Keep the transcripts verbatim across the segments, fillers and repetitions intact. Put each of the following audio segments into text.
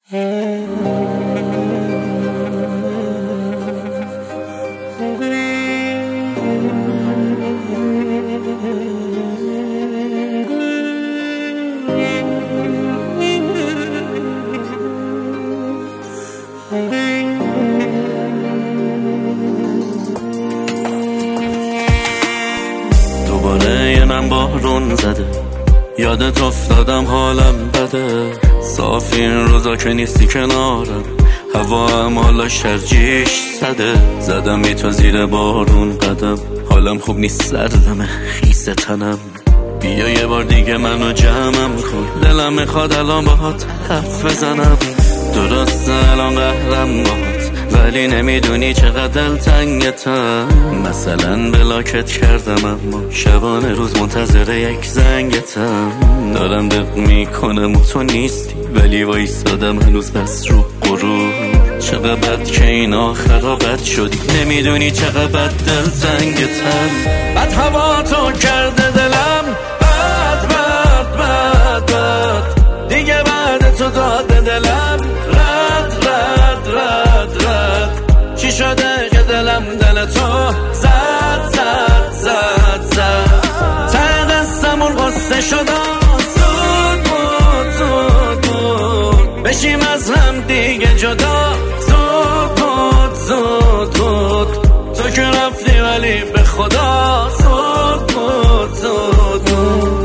دوباره یه من بارون زده، یادت افتادم حالم بده. صاف این روزا که نیستی کنارم، هوا هم حالا شرجیش زده. زدم بی تو زیر بارون قدم، حالم خوب نیست، سردمه خیس تنم. بیا یه بار دیگه منو جمعم کن، دلم میخواد الان باهات حرف بزنم. درسته الان قهرم باهات، ولی نمیدونی چقدر دلتنگتم. مثلا بلاکت کردم اما شبانه روز منتظر یک زنگتم. دارم دق میکنم و تو نیستی، ولی وایسادم هنوز بس رو غرور. چقدر بد که این آخرا بد شدی، نمیدونی چقدر بد دلتنگتم. بد هوا تو کرده دلم، بد بد بد بد دیگه بعد تو داده دلم. رد رد رد رد چی شده که دلم دل تو زد زد زد زد. ته قصمون قصه شده، زود بود زود بود بشیم از هم دیگه جدا. زود بود زود بود تو که رفتی ولی به خدا زود بود زود بود.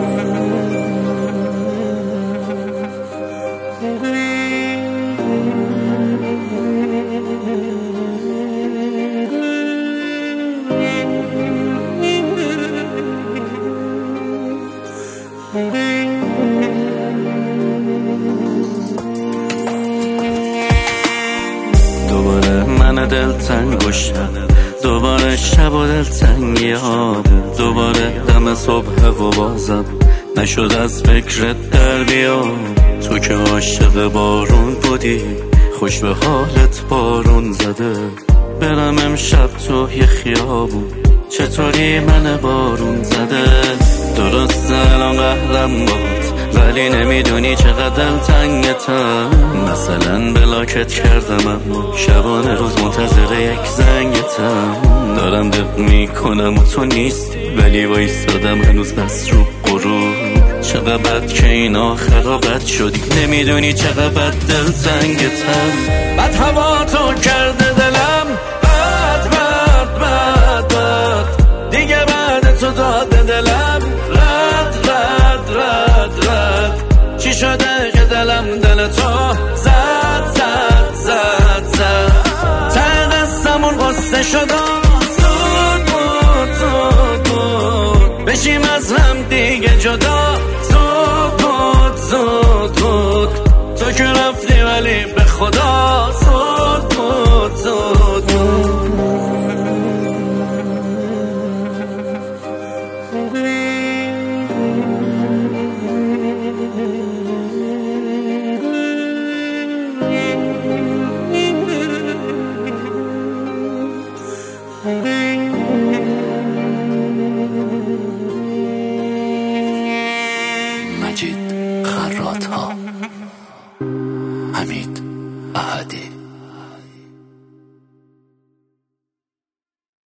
دوباره من دلتنگ گشتم، دوباره شب و دلتنگ یاده. دوباره دم صبح و بازم نشد از فکرت در بیام. تو که عاشق بارون بودی، خوش به حالت بارون زده. برم امشب تو یه خیابون، چطوری من بارون زده. درسته الان قهرم باد، ولی نمیدونی چقدر دلتنگتم. مثلا بلاکت کردم اما شبانه روز منتظر یک زنگتم. دارم دق میکنم و تو نیستی، ولی وایسادم هنوز بس رو غرور. چقدر بد که این آخرا بد شدی، نمیدونی چقدر بد دلتنگتم. بد هوا تو کرده دلم، بد بد بد بد دیگه بعد تو داده دلم. رد رد رد رد چی شده که دلم دل تو زد زد زد زد. ته قصمون قصه شده، زود بود زود بود بشیم از هم دیگه جدا. زود بود زود بود تو که رفتی ولی به خدا